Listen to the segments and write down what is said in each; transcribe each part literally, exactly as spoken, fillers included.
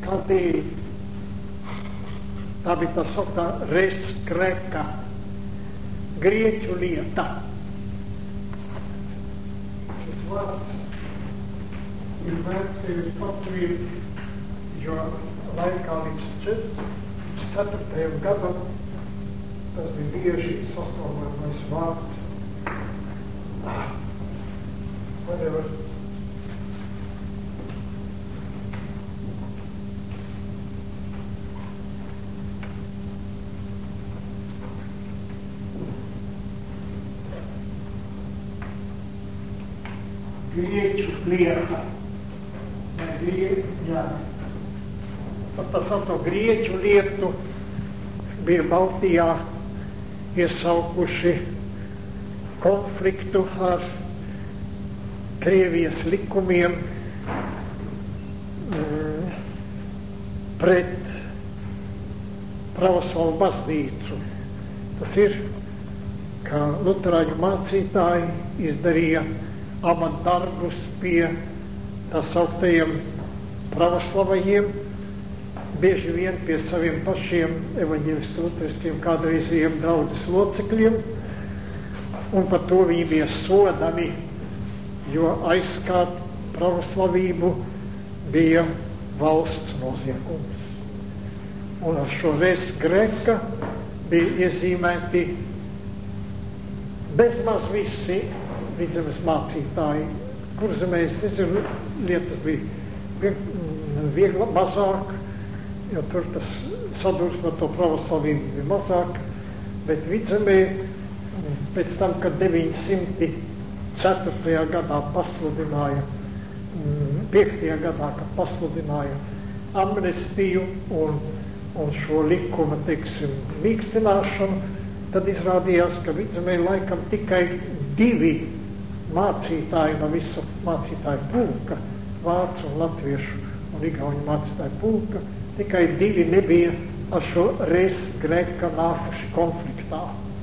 skandīja. Tā bija tā sauktā res greka, grieķu lieta. Šis vārds ir vērts pie vispatvrīt, jo laikā līdz ceturtajam gadam tas bija bieži sastāvojamais vārds. Whatever. Grieķu lieta. Grie, jā. Pat tas ar to grieķu lietu bija Baltijā iesaukuši konfliktu ar Krievijas likumiem mm, pret pravoslavu baznīcu. Tas ir, ka luterāņu mācītāji izdarīja amatdarbus pie tā sauktajiem pravoslavajiem, bieži vien pie saviem pašiem evaņģēlistu luteriskiem kādreizējiem draudzes locekļiem, un par to viņi bija sodami, jo aizskart pravoslavību bija valsts noziegums. Un ar šo res greka bija iezīmēti bezmaz visi Vidzemes mācītāji, kur zemē, es nezinu, lietas bija viegla mazāk, jo tur tas sadursme ar to pravoslavību bija mazāk, bet Vidzemē pēc tam, kad deviņsimt ceturtajā gadā pasludināja, piektajā gadā, kad pasludināja amnestiju un, un šo likuma, teiksim, mīkstināšanu, tad izrādījās, ka Vidzemē laikam tikai divi mācītāji no visu mācītāju pulka, vācu un latviešu un igauņu mācītāju pulka, tikai divi nebija ar šo res greka nākuši konfliktā.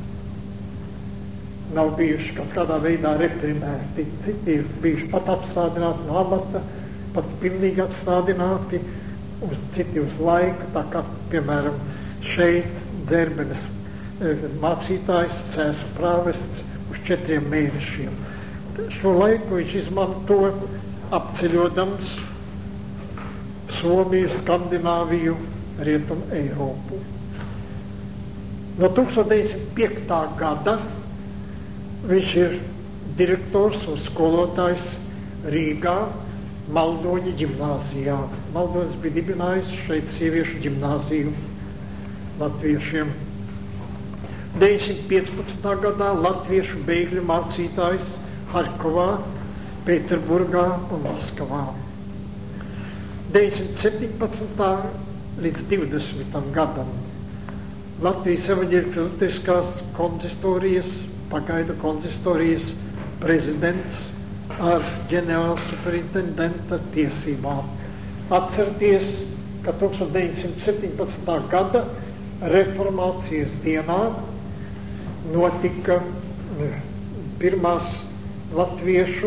Nav bijuši kaut kādā veidā reprimēti, citi ir bijuši pat apstādināti no amata, pat pilnīgi apstādināti, uz, citi uz laiku, tā kā, piemēram, šeit Dzerbenes mācītājs, Cēsu prāvests, uz četriem mēnešiem. Šo laiku viņš izmanto apceļodams Somiju, Skandināviju, Rietumu Eiropu. No tūkstoš deviņsimt piektā gada viņš ir direktors un skolotājs Rīgā, Maldoņa ģimnāzijā. Maldoņas bija dibinājis šeit sieviešu ģimnāziju latviešiem. deviņsimt piecpadsmitā gadā latviešu bēgļu mācītājs Harkovā, Pēterburgā un Maskavā. deviņsimt septiņpadsmitā līdz divdesmitam gadam Latvijas evaņģēliskās konzistorijas, pagaidu konzistorijas prezidents ar ģenerāla superintendenta tiesībām. Atcerieties, ka tūkstoš deviņsimt septiņpadsmitā gada reformācijas dienā notika pirmās latviešu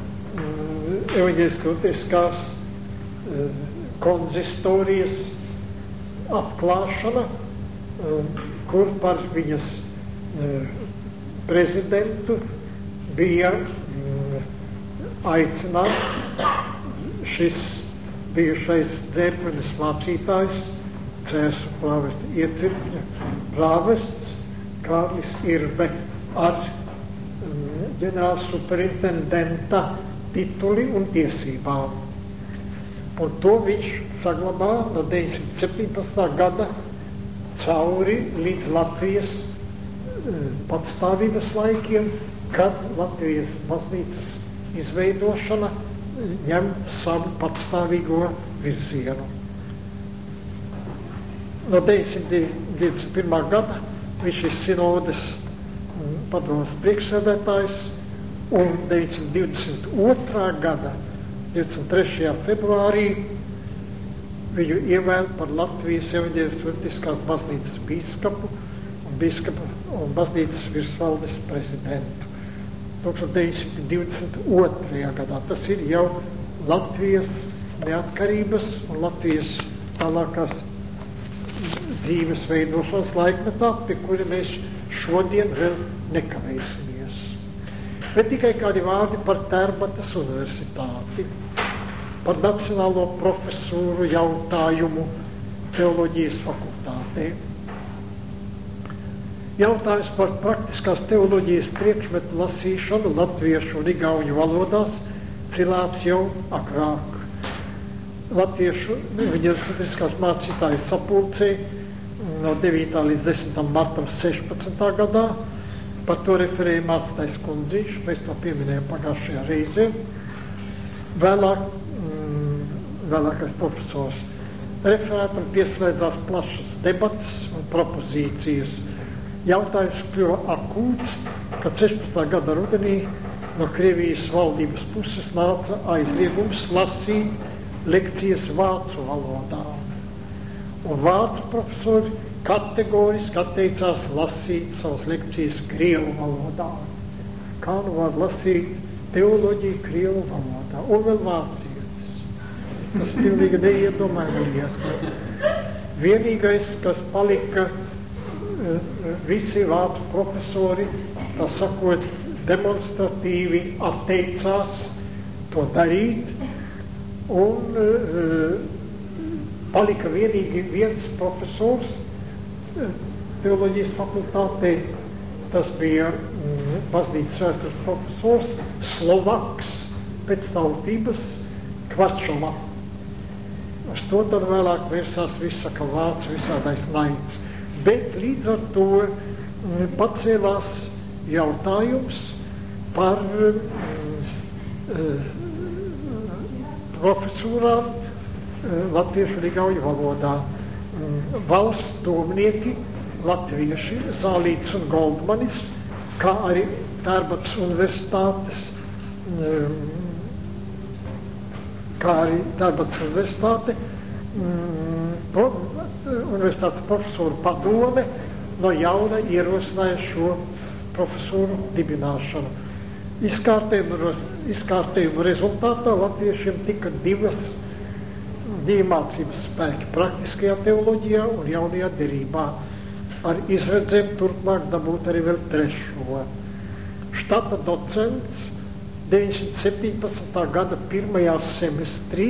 evaņģēliskās konzistorijas atklāšana, kur par viņas prezidentu bija aicināts šis bijušais Dzērbenes mācītājs, Cēsu prāvesta iecirkņa prāvests Kārlis Irbe ar ģenerāla superintendenta tituli un tiesībām. Un to viņš saglabā no deviņsimt septiņpadsmitā gada cauri līdz Latvijas patstāvības laikiem, kad Latvijas baznīcas izveidošana ņem savu patstāvīgo virzienu. No deviņsimt divdesmit pirmā gada viņš ir sinodes padomes priekšsēdētājs un deviņsimt divdesmit otrā gada divdesmit trešajā februārī viņu ievēl par Latvijas evaņģēliskās baznīcas bīskapu un bīskapu un baznīcas virsvaldes prezidentu. tūkstoš deviņsimt divdesmit otrajā gadā. Tas ir jau Latvijas neatkarības un Latvijas tālākās dzīves veidošanas laikmetā, pie kuri mēs šodien vēl nekavēsimies. Bet tikai kādi vārdi par Tērbatas universitāti, par nacionālo profesūru jautājumu teoloģijas fakultātē. Jautājums par praktiskās teoloģijas priekšmetu lasīšanu latviešu un igauņu valodās cilāts jau agrāk. Latviešu viņas mācītāju sapulcē no devītā līdz desmitam martam sešpadsmitā gadā. Par to referēja mācītājs Kundzīšs, mēs to pieminējam pagājušajā reizē. Vēlāk, mm, vēlākais profesors referētam pieslēdzās plašas debats un propozīcijas. Jautājums kļuva akūts, kad sešpadsmitā gada rudenī no Krievijas valdības puses nāca aizliegums lasīt lekcijas vācu valodā. Un vācu profesori kategoriski atteicās lasīt savas lekcijas krievu valodā. Kā nu var lasīt teoloģiju krievu valodā? Un vēl vācietis. Tas pilnīgi neiedomājams. Vienīgais, kas palika, visi vācu profesori, tā sakot, demonstratīvi atteicās to darīt, un uh, palika vienīgi viens profesors teoloģijas fakultātē, tas bija mm, baznīcas vēstures profesors, Slovaks, pēc tautības, Kvačala. Uz to tad vēlāk vērsās visa, ka vācu visādais naids. Bet līdz ar to mm, pacēlās jautājums par mm, profesūrām latviešu un igauņu valodā. Mm, valsts domnieki, latvieši, Zālītis un Goldmanis, kā arī Tērbatas universitātes, mm, kā arī Tērbatas universitāte, mm, pro, universitātes profesoru padome no jauna ierosināja šo profesūru dibināšanu. Izkārtējumu, izkārtējumu rezultātā latviešiem tika divas, divi mācības spēki praktiskajā teoloģijā un jaunajā derībā, ar izredzēm turpmāk dabūt arī vēl trešo. Štata docents deviņsimt septiņpadsmitā gada pirmajā semestrī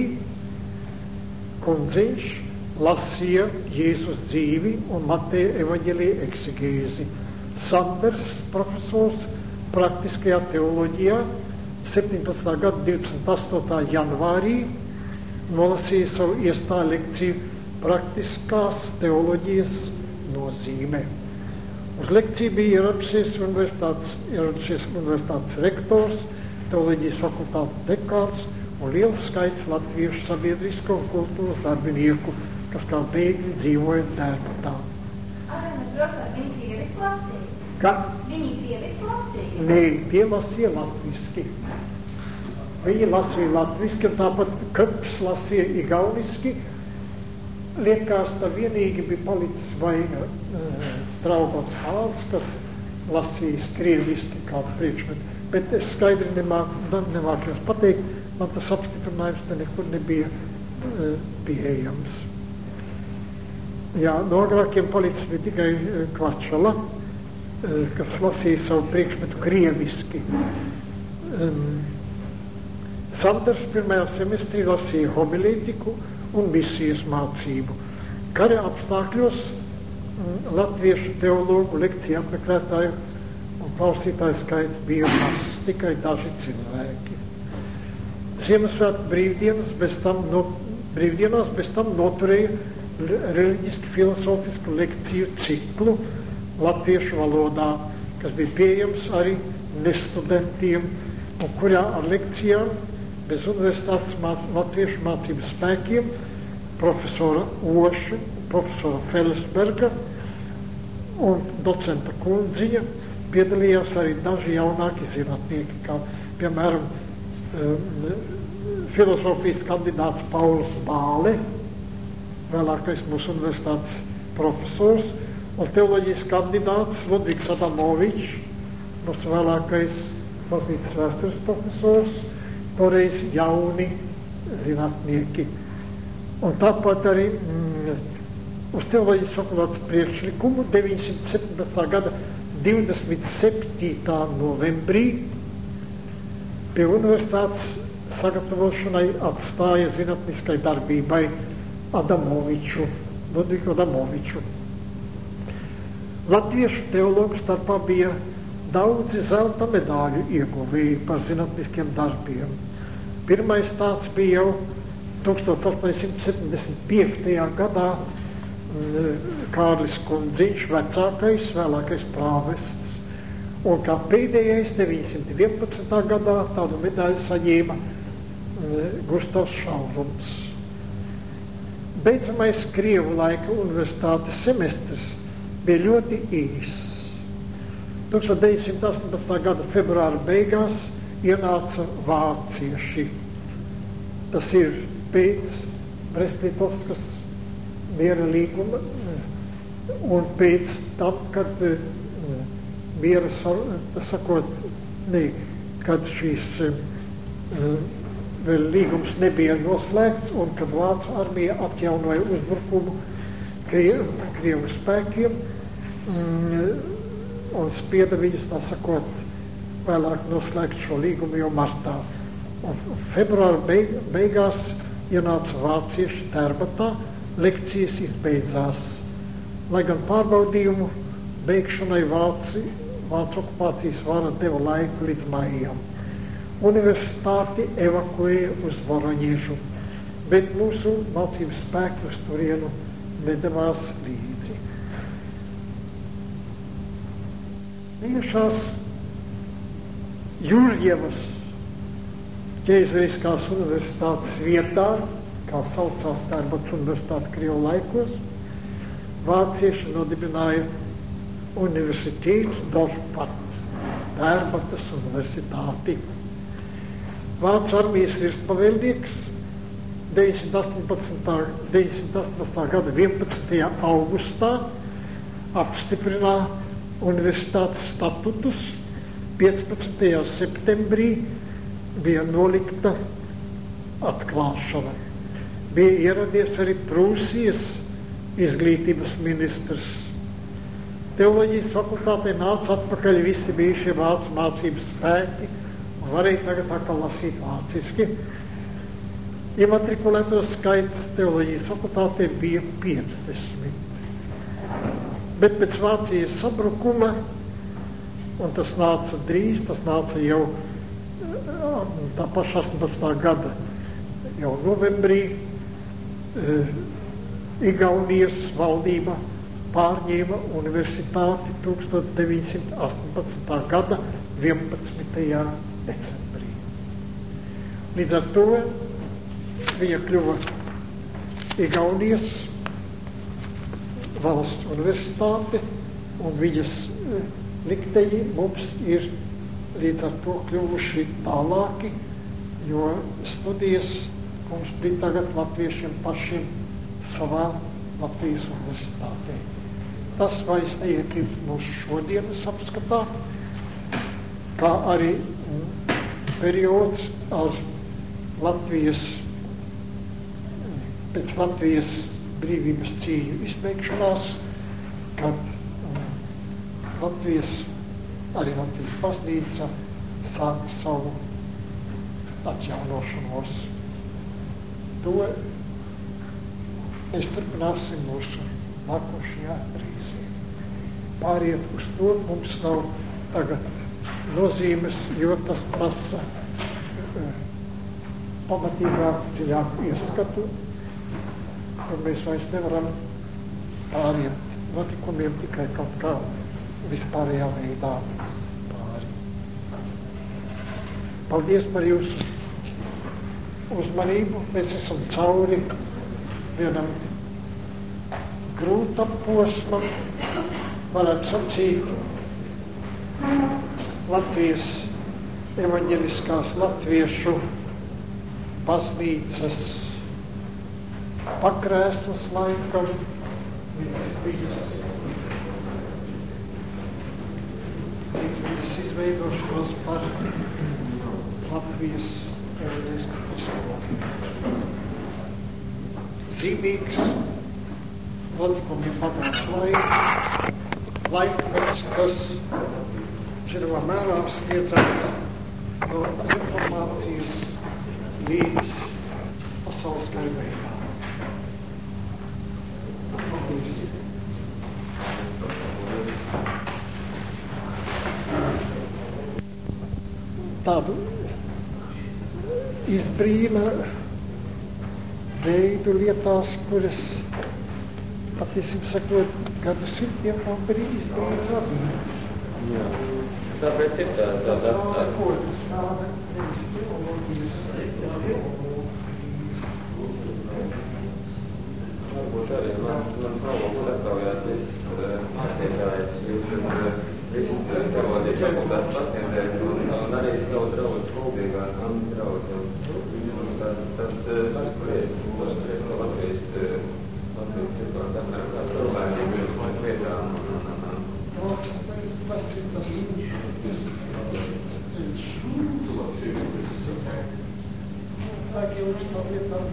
Kundzīšs lasīja Jēzus dzīvi un Mateja evaņģelija eksegēzi. Sanders, profesors praktiskajā teoloģijā, septiņpadsmitā gada divdesmit astotā janvārī nolasīja savu iestāju lekciju praktiskās teoloģijas nozīme. Uz lekciju bija ieradušies universitātes, ieradušies universitātes rektors, teoloģijas fakultātes dekāns un liels skaits latviešu sabiedrisko un kultūras darbinieku, kas kā bēgļi dzīvoja Tērbatā. Viņi krieviski lasīja? Kā? Viņi krieviski lasīja? Nē, tie lasīja latviski. Viņi lasīja latviski, un tāpat Köps lasīja igauniski. Liekas, tā vienīgi bija palicis vai uh, Traugots Hāls, kas lasījis krieviski kādu priekšmetu. Bet es skaidri nemāku, nemāku jums pateikt, man tas apstiprinājums te nekur nebija uh, pieejams. Jā, no agrākiem palicis bija tikai uh, Kvačala, uh, kas lasīja savu priekšmetu krieviski. Um, Sanders pirmajā semestrī lasīja homilētiku un misijas mācību. Kara apstākļos m, latviešu teologu lekciju apmeklētāju un klausītāju skaits bija mazs, tikai daži cilvēki. Ziemassvētku brīvdienas bez tam no, brīvdienās bez tam noturēja reliģiski filosofisku lekciju ciklu latviešu valodā, kas bija pieejams arī nestudentiem, un kurā ar lekcijām bez universitātes mā, latviešu mācības spēkiem profesora Oša, profesora Felsberga un docenta Kundziņa piedalījās arī daži jaunāki zinātnieki, kā piemēram um, filosofijas kandidāts Pauls Bāle, vēlākais mūsu universitātes profesors, un teoloģijas kandidāts Ludvigs Adamovičs, mūsu vēlākais baznīcas vēstures profesors, toreiz jauni zinātnieki. Un tāpat arī mm, uz teoloģijas fakultātes priekšlikumu deviņsimt septiņpadsmitā gada divdesmit septītā novembrī pie universitātes sagatavošanai atstāja zinātniskai darbībai Adamoviču, Ludvigu Adamoviču. Latviešu teologu starpā bija daudzi zelta medāļu ieguvēji par zinātniskiem darbiem. Pirmais tāds bija jau tukstot astoņsimt septiņdesmit piektajā gadā Kārlis Kundziņš, vecākais, vēlākais prāvests. Un kā pēdējais deviņsimt vienpadsmitā gadā tādu medaļu saņēma Gustavs Šaurums. Beidzamais Krievu laika universitātes semestris bija ļoti īss. tūkstoš deviņsimt astoņpadsmitā gada februāra beigās ienāca vācieši. Tas ir pēc Brest-Litovskas miera līguma un pēc tam, kad miera, tas sakot, ne, kad šīs vēl līgums nebija noslēgts un kad Vācu armija atjaunoja uzbrukumu Krievu spēkiem un spieda viņus, tā sakot, vēlāk noslēgt šo līgumu jau martā. Un februāra beig, beigās ienāca vācieši Tērbatā, lekcijas izbeidzās. Lai gan pārbaudījumu beigšanai Vāci, Vācu okupācijas vara deva laiku līdz maijam. Universitāti evakuēja uz Voroņiežu, bet mūsu mācības spēki uz turienu nedavās līdzi. Bijušās Jurjevas ķēzariskās universitātes vietā, kā saucās Tērbats universitāte Krievu laikos, vācieši nodibināja universitātes Dorpat, Tērbatas universitāti. Vācu armijas virspavēlnieks deviņsimt astoņpadsmitā gada vienpadsmitajā augustā apstiprināja universitātes statutus, piecpadsmitajā septembrī bija nolikta atklāšana. Bija ieradies arī Prūsijas izglītības ministrs. Teoloģijas fakultātē nāca atpakaļ visi bijušie vācu mācības spēki un varēja tagad atkal lasīt vāciski. Iematrikulēto skaits teoloģijas fakultātē bija piecdesmit. Bet pēc Vācijas sabrukuma, un tas nāca drīz, tas nāca jau tā paša astoņpadsmitā gada jau novembrī, Igaunijas valdība pārņēma universitāti tūkstoš deviņsimt astoņpadsmitā gada vienpadsmitajā decembrī. Līdz ar to viņa kļuva Igaunijas valsts universitāte, un viņas likteņi mums ir līdz ar to kļuvuši tālāki, jo studijas mums bija tagad latviešiem pašiem savā Latvijas universitātē. Tas vairs neiekļūst mūsu šodienas apskatā, kā arī periods ar Latvijas, pēc Latvijas brīvības cīņu izbeigšanās, kad Latvijas, arī Latvijas baznīca sāk savu atjaunošanos. To mēs turpināsim mūsu nākošajā reizē. Pāriet uz to mums nav tagad nozīmes, jo tas prasa pamatīgāku, dziļāku ieskatu, un mēs vairs nevaram pāriet notikumiem tikai kaut kā vispārējā veidā pāri. Paldies par jūsu uzmanību. Mēs esam cauri vienam grūtam posmam, varētu sacīt, Latvijas evaņģeliskās latviešu baznīcas pakrēslas laikam, viņas, viņas izveidošanos par Latvijas evaņģeliskās baznīcas. Zīmīgs notikumiem pagājis laiks, laikmets, kas zināmā mērā sniedzās no informācijas līdz pasaules kaimiņā. Tādu izbrīna veidu lietās, kuras, patiesībā sakot, gadu simtiem nav brīzi radījuši. Jā, tāpēc ir tā, tā, tā, tā. Varbūt arī mans nolūks atkaujāt viss mācītājs, viss teoloģijas fakultātes pasniedzējs un arī savu draugu skuldīgās un draugu. Tas pašspriedz, pašspriedz no Latvijas, Latvijas tirpā katram kā cilvēkiem ir uz vietām. Tas ir tas ceļš. Tā kā jūs tā vietā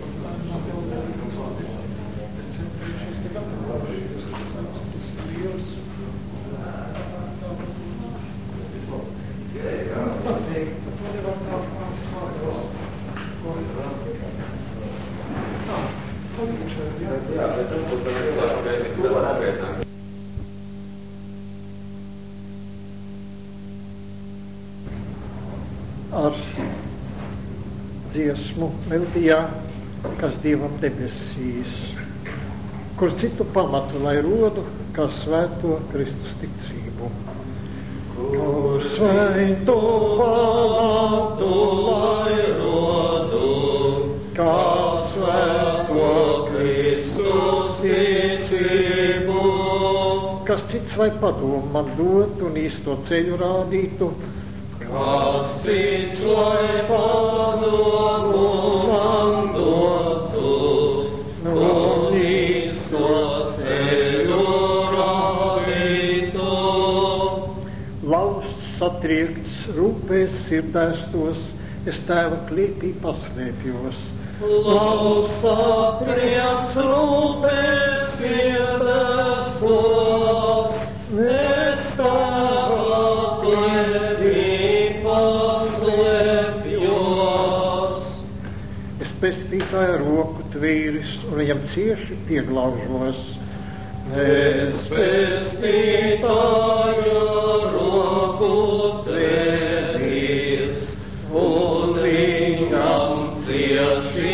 Jā, bet tas būtu lielāks vērtības, tas var atgaitināt. Ar dziesmu melodijā, kas Dievam debesīs, kur citu pamatu, lai rodu, kā svēto Kristus ticību. Kur svēto pamatu, lai rodu, kā svēto Kristus ticību. Kas cits lai padomu man dot un īsto ceļu rādītu, kas cits lai padomu man dotu, un īsto ceļu rādītu. Lausts satriekts rūpēs sirdēstos, es tēva klīpī paslēpjos. Lausts satriekts rūpēs sirdēstos, es tēva klīpī paslēpjos. Es pestītāju roku tvīris un viņam cieši pieglaužos. Es pestītāju roku tvīris un viņam cieši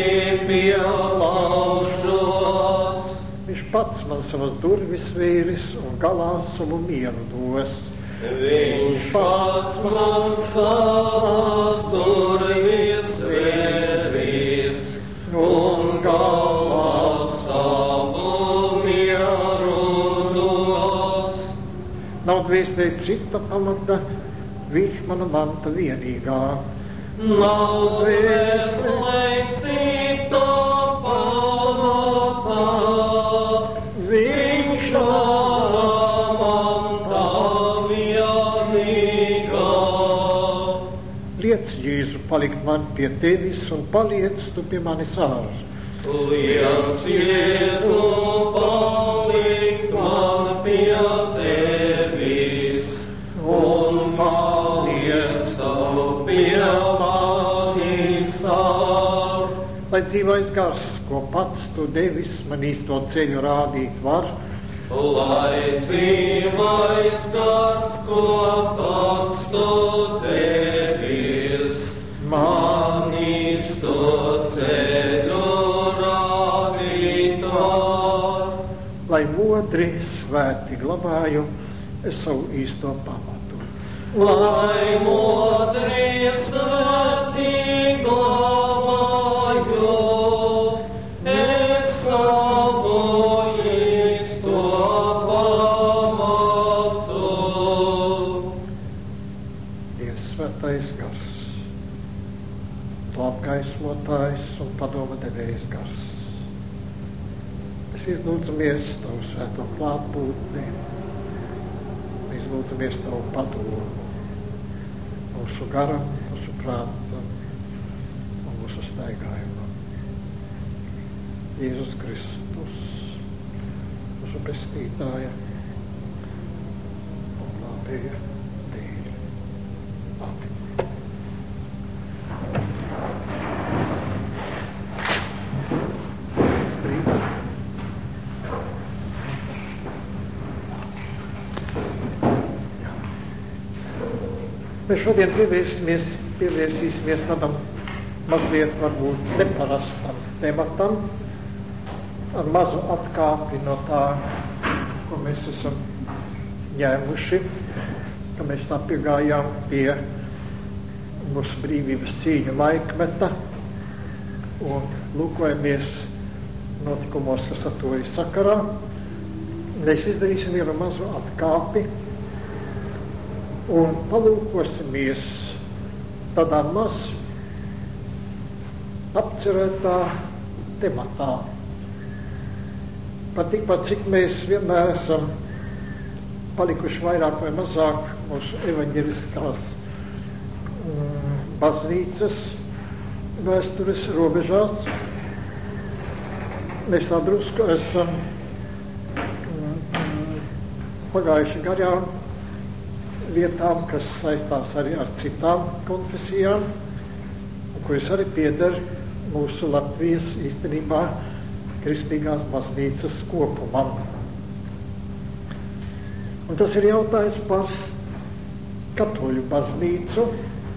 pielaužos. Viņš pats man savas durvis vēris un galāsumu mieru dos. Viņš pats man savas durvis vēris un galāsumu mieru dos. Nav dvēselē cita pamata, viņš mana manta vienīgā. Nav dvēselē cita pamata, viņš mana manta vienīgā. Liec, Jēzu, palikt man pie tevis un paliec tu pie manis ārā. Liec, Jēzu, palikt man pie tevis un paliec tu pie manis ārā. Lai dzīvais gars, ko pats tu devis, man īsto ceļu rādīt var. Lai dzīvais gars, ko pats tu devis, man īsto ceļu rādīt var. Lai modri svēti glabāju es savu īsto pamatu. Lai modri svēti glabāju es savu īsto pamatu. Dievs svētais gars, tu apgaismotājs un padoma devējs gars. Mēs izlūdzamies tavu svēto klātbūtni, mēs izlūdzamies tavu padomu, mūsu garam, mūsu prātam un mūsu staigājumam. Jēzus Kristus, pestītāja un glābēja dēļ. Amen. Mēs šodien pievērsīsimies, pievērsīsimies tādam mazliet varbūt neparastam tematam, ar mazu atkāpi no tā, ko mēs esam ņēmuši, ka mēs tā piegājām pie mūsu brīvības cīņu laikmeta un lūkojamies notikumos, kas ar to ir sakarā. Mēs izdarīsim vienu mazu atkāpi un palūkosimies tādā maz apcerētā tematā. Pat tikpat, cik mēs vienmēr esam palikuši vairāk vai mazāk mūsu evaņģeliskās mm, baznīcas vēstures robežās, mēs tā drusku esam mm, pagājuši garām vietām, kas saistās arī ar citām konfesijām, kuras arī pieder mūsu Latvijas īstenībā kristīgās baznīcas kopumam. Un tas ir jautājums par katoļu baznīcu,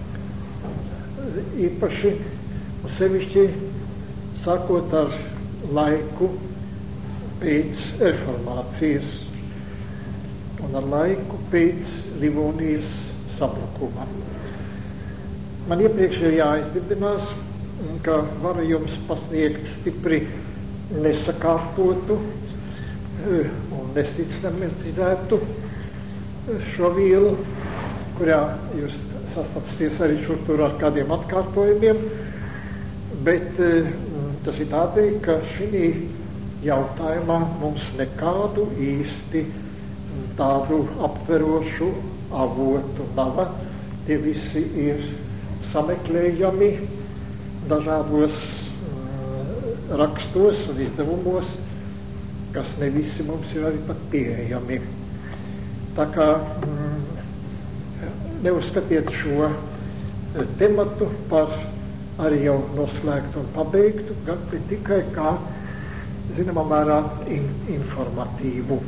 īpaši un sevišķi sākot ar laiku pēc reformācijas un ar laiku pēc Livonijas sabrukuma. Man iepriekš ir jāizbildinās, ka varu jums pasniegt stipri nesakārtotu un nesistemizētu šo vielu, kurā jūs sastapsties arī šur tur ar kādiem atkārtojumiem, bet tas ir tādēļ, ka šī jautājumā mums nekādu īsti tādu aptverošu avotu nav. Tie visi ir sameklējami dažādos uh, rakstos un izdevumos, kas ne visi mums ir arī pat pieejami. Tā kā mm, neuzskatiet šo tematu par arī jau noslēgtu un pabeigtu, gan tikai kā, zināmā mērā, in, informatīvu.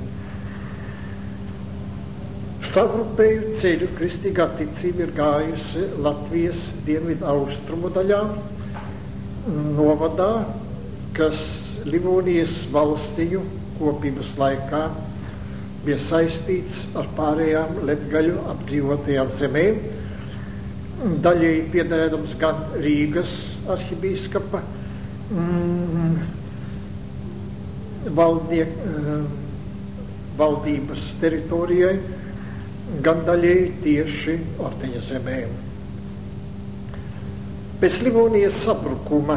Sagrupēju ceļu kristīgā ticība ir gājusi Latvijas dienvidu austrumu daļā, novadā, kas Livonijas valstiju kopības laikā bija saistīts ar pārējām latgaļu apdzīvotajām zemēm, daļēji piederēdams gan Rīgas arhibīskapa mm, valdniek, valdības teritorijai, gan daļēji tieši Orteņa zemēm. Pēc Livonijas sabrukuma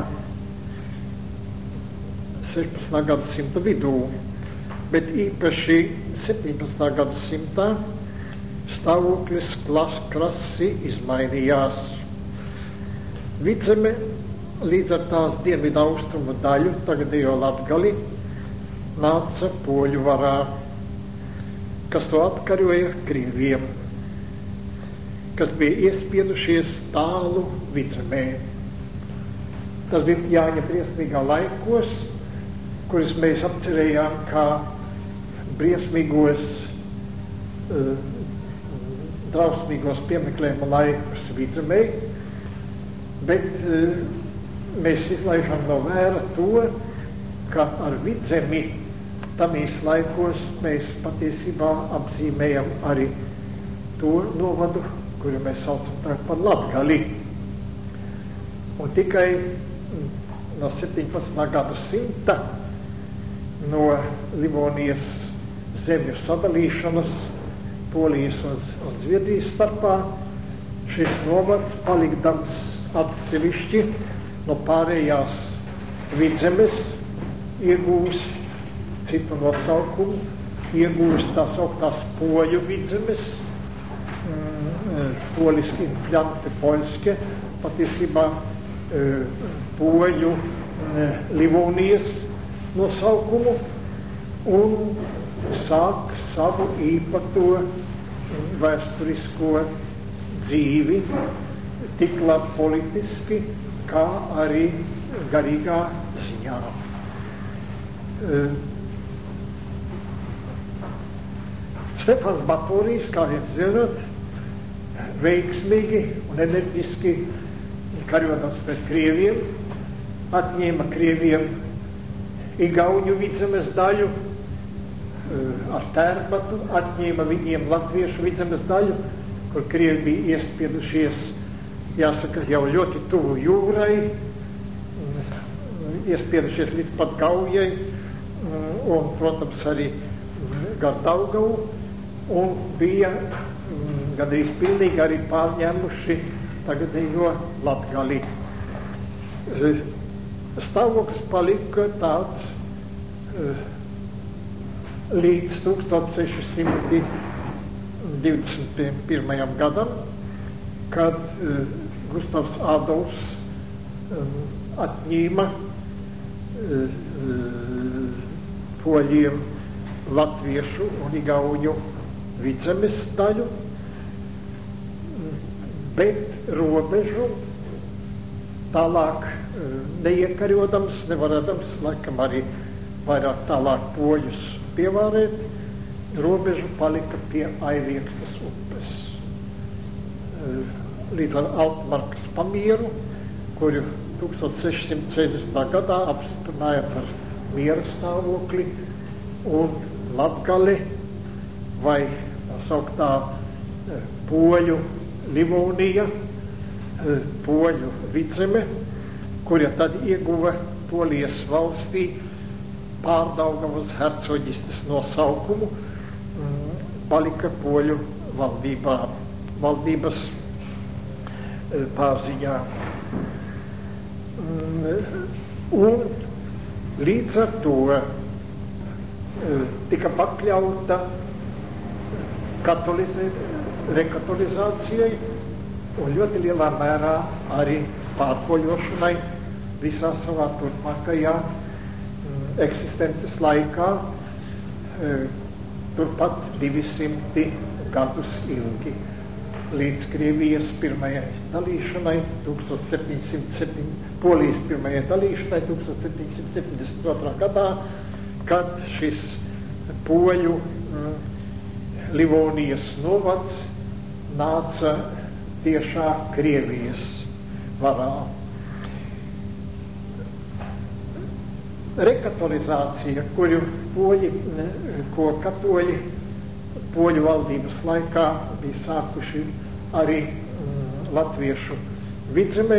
sešpadsmitā gadsimta vidū, bet īpaši septiņpadsmitā gadsimtā stāvoklis krasi izmainījās. Vidzeme līdz ar tās dienvidu austrumu daļu, tagadējo Latgali, nāca poļu varā, kas to atkaroja Krieviem, kas bija iespiedušies tālu vidzemē. Tas bija Jāņa briesmīgā laikos, kurus mēs apcerējām kā briesmīgos, uh, drausmīgos piemeklējuma laikus vidzemē, bet uh, mēs izlaižam no vēra to, ka ar vidzemi tamīs laikos mēs patiesībā apzīmējam arī to novadu, kuru mēs saucam par Latgali. Un tikai no septiņpadsmitā gadsimta no Livonijas zemju sadalīšanas Polijas un, un Zviedrijas starpā šis novads palikdams atsevišķi no pārējās vidzemes iegūst citu nosaukumu, iegūst tās augtās poļu vidzemes, mm, poliski, infļanti poļskie, patiesībā poļu Livonijas nosaukumu, un sāk savu īpato vēsturisko dzīvi, tik labi politiski, kā arī garīgā ziņā. Stefans Batorijs, kā jūs zināt, veiksmīgi un enerģiski karojot pret Krieviem, atņēma Krieviem Igauņu vidzemes daļu ar Tērpatu, atņēma viņiem latviešu vidzemes daļu, kur Krievi bija iespiedušies, jāsaka, jau ļoti tuvu jūrai, iespiedušies līdz pat Gaujai un, protams, arī gar Daugavu, un bija gandrīz pilnīgi arī pārņēmuši tagadējo Latgali. Stāvoklis palika tāds līdz tūkstoš seši simti divdesmit pirmajam gadam, kad Gustavs Ādolfs atņēma poļiem latviešu un igauņu vidzemes daļu, bet robežu tālāk neiekarodams, nevarēdams, laikam arī vairāk tālāk poļus pievārēt, robežu palika pie Aiviekstas upes. Līdz ar Altmarkas pamieru, kuru tūkstoš seši simti sešdesmitā gadā apstiprināja par miera stāvokli, un Latgali vai tā sauktā poļu Livonija, poļu vidzeme, kura tad ieguva Polijas valstī Pārdaugavas hercoģistes nosaukumu, palika poļu valdībā, valdības pārziņā. Un līdz ar to tika pakļauta rekatolizācijai un ļoti lielā mērā arī pārpoļošanai visā savā turpmākajā eksistences laikā, turpat divsimti gadus ilgi, līdz Krievijas pirmajai dalīšanai, tūkstoš septiņi simti septiņi, Polijas pirmajai dalīšanai, tūkstoš septiņi simti septiņdesmit otrā gadā, kad šis poļu Livonijas novads nāca tiešā Krievijas varā. Rekatolizācija, kuru poļi, ko katoļi poļu valdības laikā bija sākuši arī mm, latviešu vidzemē,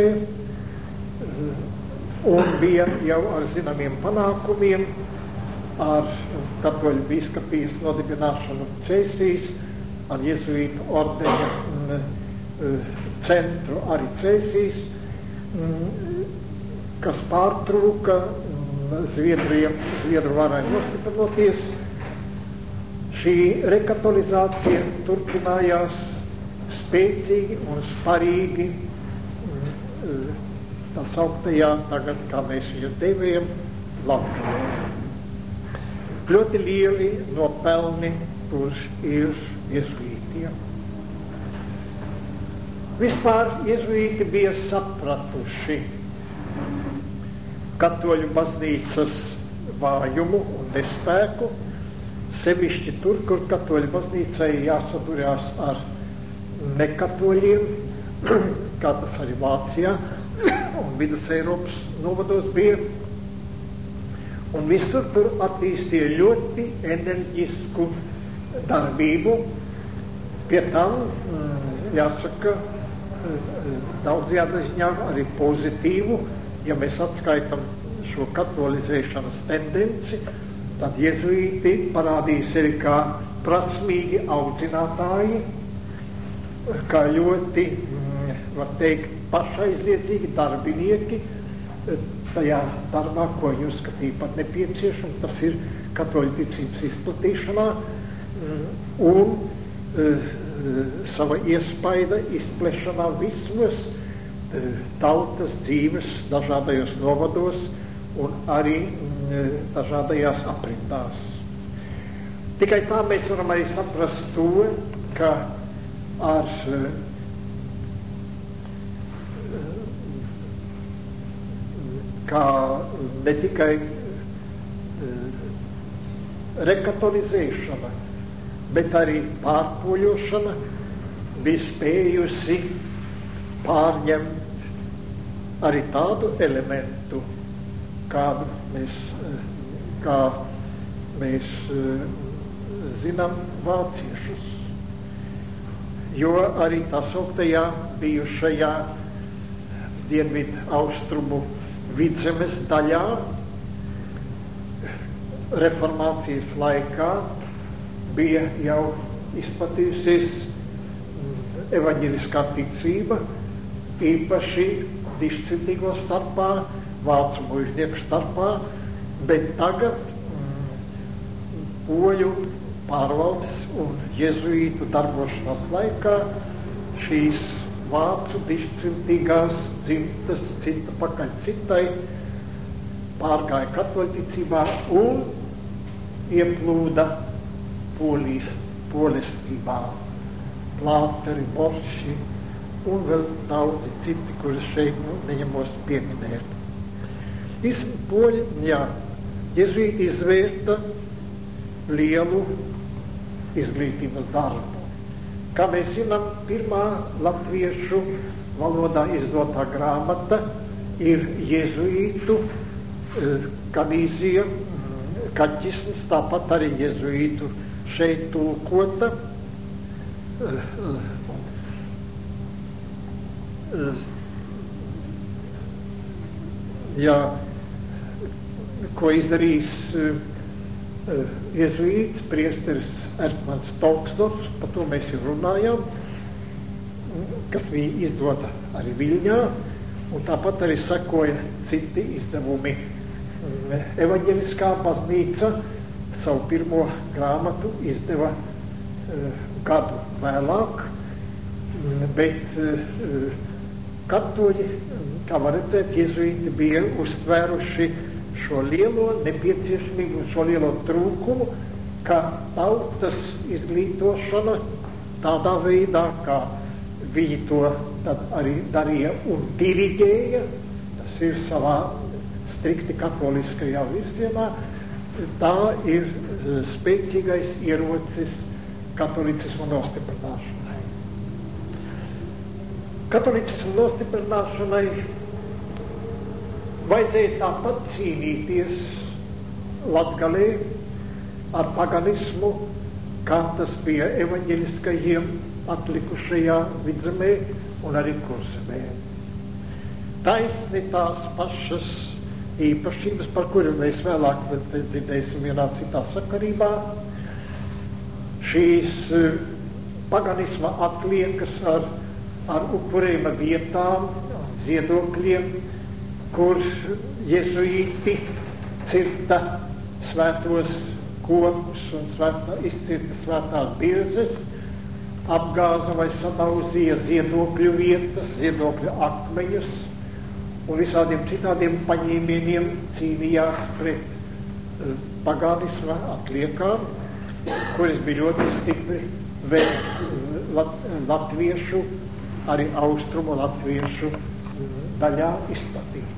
un bija jau ar zināmiem panākumiem, ar katoļu bīskapijas nodibināšanu Cēsīs, ar jezuītu ordeņa mm, centru arī Cēsīs, mm, kas pārtrūka Zviedriem, Zviedru varai nostiprinoties. Šī rekatolizācija turpinājās spēcīgi un sparīgi tā sauktajā, tagad, kā mēs viņu devējam, Latvijā. Ļoti lieli nopelni tur ir jezuītiem. Vispār jezuīti bija sapratuši katoļu baznīcas vājumu un nespēku, sevišķi tur, kur katoļu baznīcai jāsadurjās ar nekatoļiem, kā tas arī Vācijā un Vidus Eiropas novados bija. Un visur tur attīstīja ļoti enerģisku darbību. Pie tam, jāsaka, daudzajā ziņā arī pozitīvu. Ja mēs atskaitam šo katolizēšanas tendenci, tad jezuīti parādīja sevi kā prasmīgi audzinātāji, kā ļoti, var teikt, pašaizliedzīgi darbinieki tajā darbā, ko viņi uzskatīja pat nepieciešams, tas ir katoļu ticības izplatīšanā un sava iespaida izplešanā vismaz tautas dzīves dažādajos novados un arī dažādajās aprindās. Tikai tā mēs varam arī saprast to, ka ar kā ne tikai rekatolizēšana, bet arī pārpoļošana bija spējusi pārņemt arī tādu elementu, kādu mēs, kā mēs zinām vāciešus. Jo arī tā sauktajā bijušajā dienvidu austrumu Vidzemes daļā reformācijas laikā bija jau izplatījusies evaņģeliskā ticība, īpaši dišcitīgo starpā, vācu mužnieku starpā, bet tagad mm, poļu pārvaldes un jezuītu darbošanās laikā šīs vācu dišcitīgās dzimtas cita pakaļ citai pārgāja katoļticībā un ieplūda polijas, polistībā. Plāteri, borši un vēl daudzi citi, kurus šeit nu, neņemos pieminēt. Poļi, jā, jezuīti izvērta lielu izglītības darbu. Kā mēs zinām, pirmā latviešu valodā izdotā grāmata ir jezuītu kanīzija, kaķisms, tāpat arī jezuītu šeit tulkota. Jā, ko izdarījis jezuīts, priesteris Ertmans Tolksdorfs, par to mēs jau runājām, kas bija izdota arī Viļņā, un tāpat arī sekoja citi izdevumi. Evaņģeliskā baznīca savu pirmo grāmatu izdeva gadu vēlāk, bet katoļi, kā var redzēt, jezuīti bija uztvēruši šo lielo nepieciešamību, šo lielo trūkumu, ka tautas izglītošana tādā veidā, kā viņi to tad arī darīja un diriģēja, tas ir savā strikti katoliskajā virzienā, tā ir spēcīgais ierocis katolicismu nostiprināšanai. Katolicismu nostiprināšanai vajadzēja tāpat cīnīties Latgalē ar paganismu, kā tas bija evaņģeliskajiem atlikušajā Vidzemē un arī Kurzemē. Taisni tās pašas īpašības, par kuriem mēs vēlāk dzirdēsim vienā citā sakarībā, šīs paganisma atliekas ar, ar upurējuma vietām, ziedokļiem, kur jezuīti cirta svētos kokus un svētā, izcirta svētās birzes, apgāza vai sadauzīja ziedokļu vietas, ziedokļu akmeņus un visādiem citādiem paņēmieniem cīnījās pret uh, paganisma atliekām, kuras bija ļoti stipri vēl lat, latviešu, arī austrumu latviešu daļā izplatītas.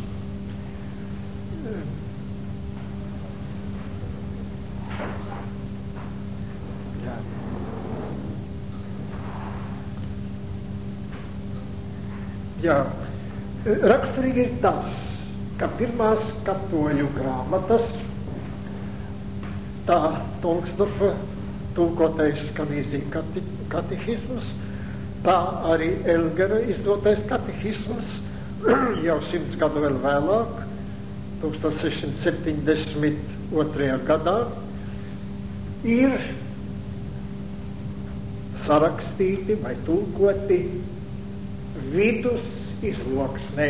Jā. Jā. Raksturīgi ir tas, ka pirmās katoļu grāmatas, tā Tolksdorfa tulkotais kanīzija kati, katehisms, tā arī Elgera izdotais katehisms, jau simts gadu vēl vēlāk, tūkstoš sešsimt septiņdesmit otrajā gadā, ir sarakstīti vai tulkoti vidus izloksnē.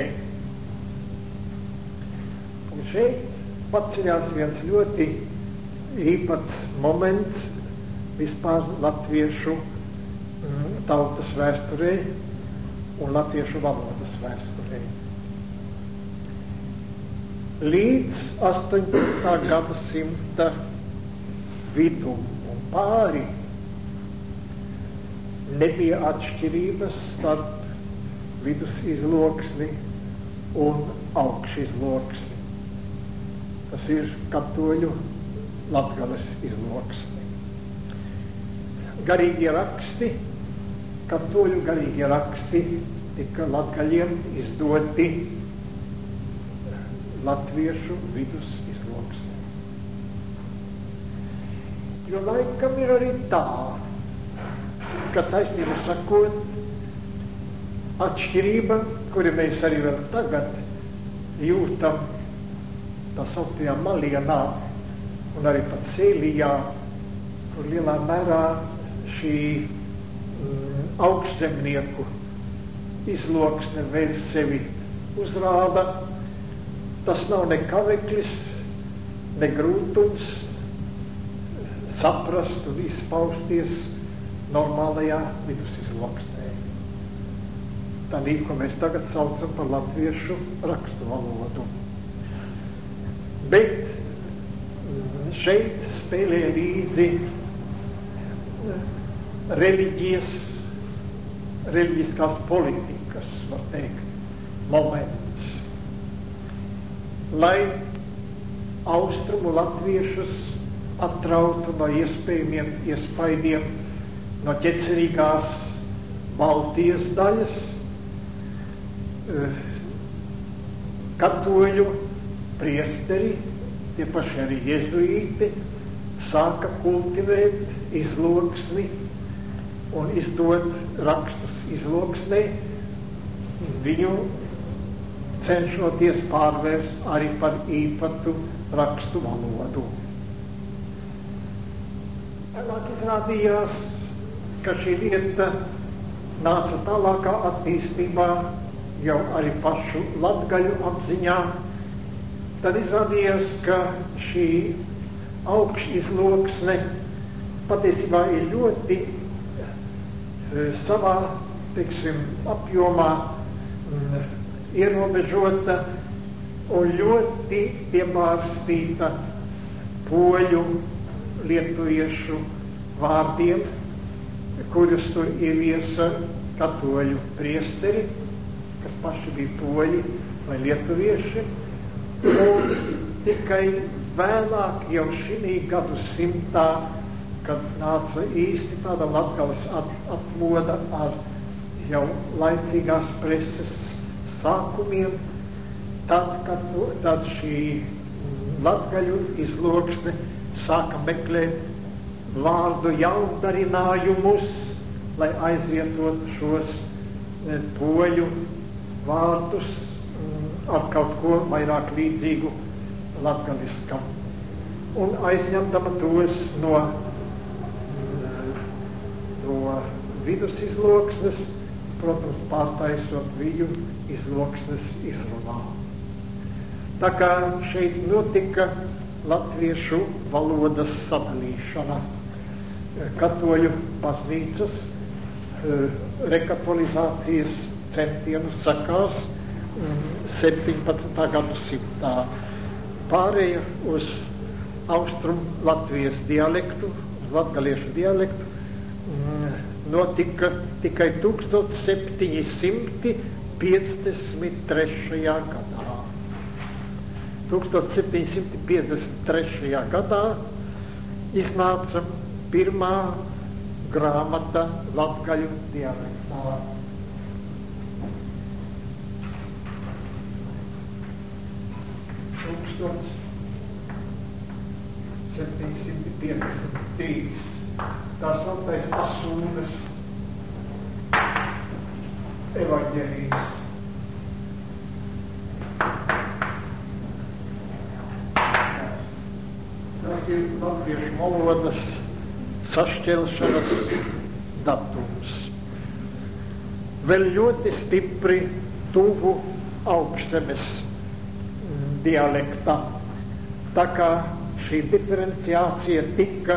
Un šeit paceļās viens ļoti īpats moments vispār latviešu mm, tautas vēsturē un latviešu valodas vēsturē. Līdz astoņpadsmitā gadsimta vidu un pāri nebija atšķirības starp vidus izloksni un augš izloksni. Tas ir katoļu Latgales izloksni. Garīgie raksti, katoļu garīgie raksti tika latgaļiem izdoti latviešu vidus izloksni. Jo laikam ir arī tā, ka taisnība sakot, atšķirība, kuri mēs arī vēl tagad jūtam tā sauktajā Malienā un arī pat Sēlijā, kur lielā mērā šī mm, augšzemnieku izloksne vēl sevi uzrāda. Tas nav ne kaveklis, ne grūtums saprast un izpausties normālajā vidus izloksnē. Tādī, ko mēs tagad saucam par latviešu rakstu valodu. Bet šeit spēlē līdzi reliģijas, reliģiskās politikas, var teikt, moments. Lai austrumu latviešus atrautu no iespējamiem iespaidiem no ķecerīgās Baltijas daļas, katoļu priesteri, tie paši arī jezuīti, sāka kultivēt izloksni un izdot rakstus izloksnē, viņu cenšoties pārvērst arī par īpatu rakstu valodu. Tālāk izrādījās, ka šī lieta nāca tālākā attīstībā jau arī pašu latgaļu apziņā. Tad izrādījās, ka šī augšizloksne patiesībā ir ļoti e, savā, teiksim, apjomā m, ierobežota un ļoti piemārstīta poļu lietuviešu vārdiem, kurus tur ieviesa katoļu priesteri, kas paši bija poļi vai lietuvieši. Un tikai vēlāk jau šī gadu simtā, kad nāca īsti tāda Latgales at, atmoda ar jau laicīgās preses sākumiem, tad, kad tad šī latgaļu izloksne sāka meklēt vārdu jaundarinājumus, lai aizvietotu šos ne, poļu vārdus ar kaut ko vairāk līdzīgu latgaliskam. Un aizņemdama tos no, no vidus izloksnes, protams, pārtaisot viņu izloksnes izrunā. Tā kā šeit notika latviešu valodas sadalīšana. Katoļu baznīcas rekatolizācijas centienu sakās septiņpadsmitā gadsimtā. Pārēja uz austrum Latvijas dialektu, uz latgaliešu dialektu, notika tikai tūkstoš septiņi simti piecdesmit trešajā gadā. tūkstoš septiņi simti piecdesmit trešajā gadā iznāca pirmā grāmata latgaļu dialektā. tūkstoš septiņi simti piecdesmit trīs. Tā saucais Asūnes evaņģēlijs. Tas ir latviešu valodas sašķelšanas datums. Vēl ļoti stipri tuvu augšzemes dialekta. Tā kā šī diferenciācija tika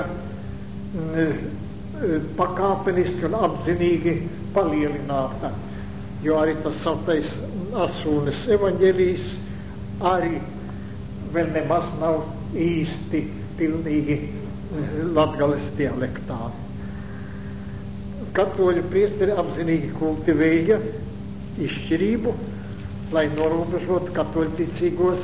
pakāpeniski un apzinīgi palielināta, jo arī tas sautais Asūnes evaņģēlijs arī vēl nemaz nav īsti pilnīgi Latgales dialektā. Katoļu priesteri apzinīgi kultivēja izšķirību, lai norobežotu katoļticīgos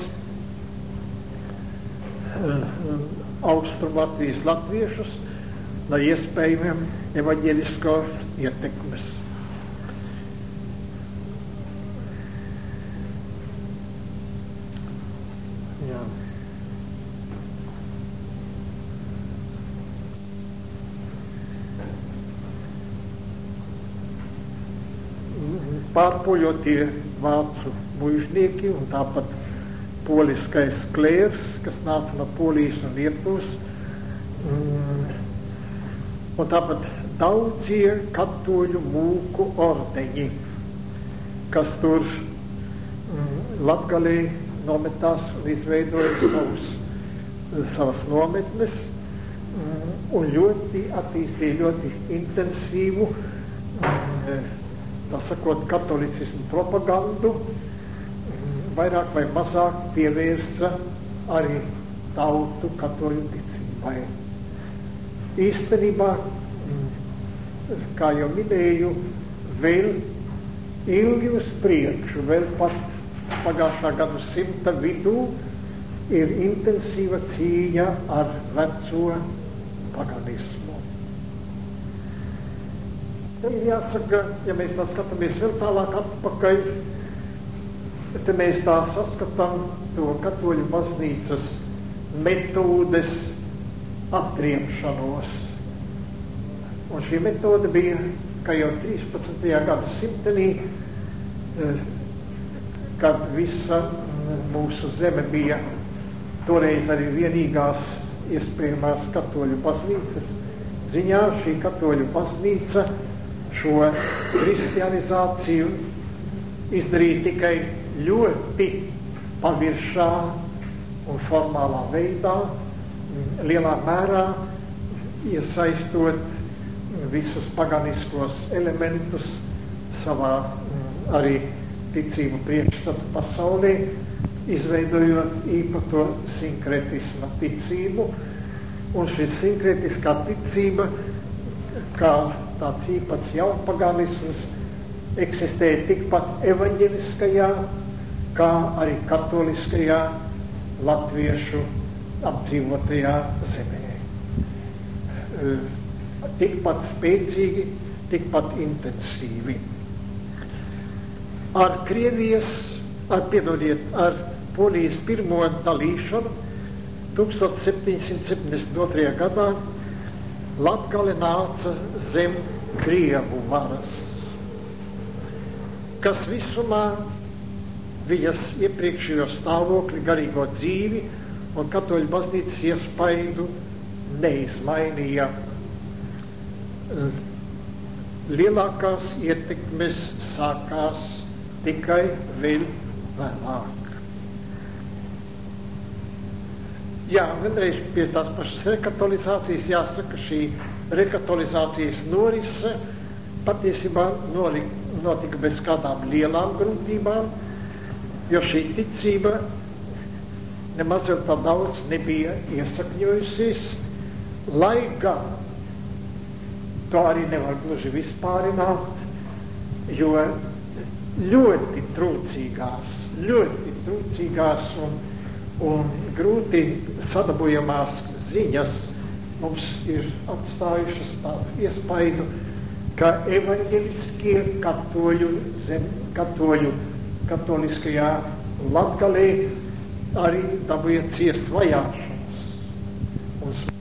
Austrum Latvijas latviešus no iespējamiem evaņģeliskos ietekmes. Jā. Pārpoļotie vācu muižnieki un tāpat poliskais klērs, kas nāca no Polijas un Lietuvas, un tāpat daudzie katoļu mūku ordeņi, kas tur Latgalē nometās un izveidoja savus, savas nometnes un ļoti attīstīja ļoti intensīvu, tā sakot, katolicismu propagandu, vairāk vai mazāk pievērsa arī tautu katoļu ticībai. Īstenībā, kā jau minēju, vēl ilgi uz priekšu, vēl pat pagājušā gadsimta vidū ir intensīva cīņa ar veco paganismu. Te ir jāsaka, ja mēs tā skatāmies vēl tālāk atpakaļ, te mēs tā saskatām to katoļu baznīcas metodes atriemšanos. Un šī metode bija, ka jau trīspadsmitajā gadsimtenī, kad visa mūsu zeme bija toreiz arī vienīgās iespējamās katoļu baznīcas ziņā, šī katoļu baznīca šo kristianizāciju izdarīja tikai ļoti paviršā un formālā veidā, lielā mērā iesaistot visus paganiskos elementus savā arī ticību priekšstatu pasaulē, izveidojot īpato sinkretisma ticību. Un šī sinkretiskā ticība, kā tāds īpats jaunpaganisms, eksistēja tikpat evaņģeliskajā, kā arī katoliskajā latviešu apdzīvotajā zemē. Tikpat spēcīgi, tikpat intensīvi. Ar Krievijas, ar, piedodiet, ar Polijas pirmo dalīšanu tūkstoš septiņsimt septiņdesmit otrajā gadā Latgale nāca zem Krievu varas, kas visumā viņas iepriekšējo stāvokli, garīgo dzīvi un katoļu baznīcas iespaidu neizmainīja. Lielākās ietekmes sākās tikai vēl vēlāk. Jā, vienreiz pie tās pašas rekatolizācijas jāsaka, šī rekatolizācijas norise patiesībā notika bez kādām lielām grūtībām, jo šī ticība nemaz vēl tā daudz nebija iesakņojusies, lai gan to arī nevar gluži vispārināt, jo ļoti trūcīgās, ļoti trūcīgās un, un grūti sadabujamās ziņas mums ir atstājušas tādu iespaidu, ka evaņģeliskie katoļu zem, katoļu, katoliskajā Latgalē arī dabūja ciest vajāšanas. Un